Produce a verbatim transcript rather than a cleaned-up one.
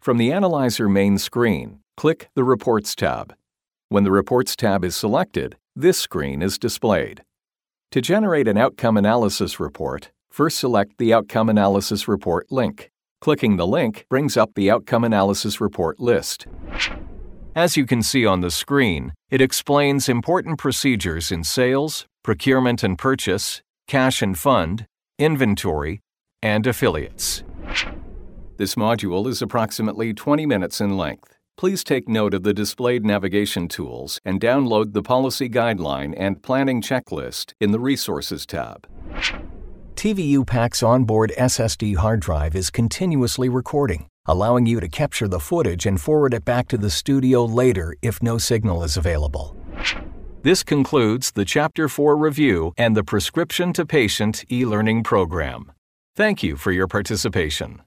From the Analyzer main screen, click the Reports tab. When the Reports tab is selected, this screen is displayed. To generate an outcome analysis report, first select the Outcome Analysis Report link. Clicking the link brings up the Outcome Analysis Report list. As you can see on the screen, it explains important procedures in sales, procurement and purchase, cash and fund, inventory, and affiliates. This module is approximately twenty minutes in length. Please take note of the displayed navigation tools and download the Policy Guideline and Planning Checklist in the Resources tab. T V U PAC's onboard S S D hard drive is continuously recording, allowing you to capture the footage and forward it back to the studio later if no signal is available. This concludes the Chapter four review and the Prescription to Patient e-learning program. Thank you for your participation.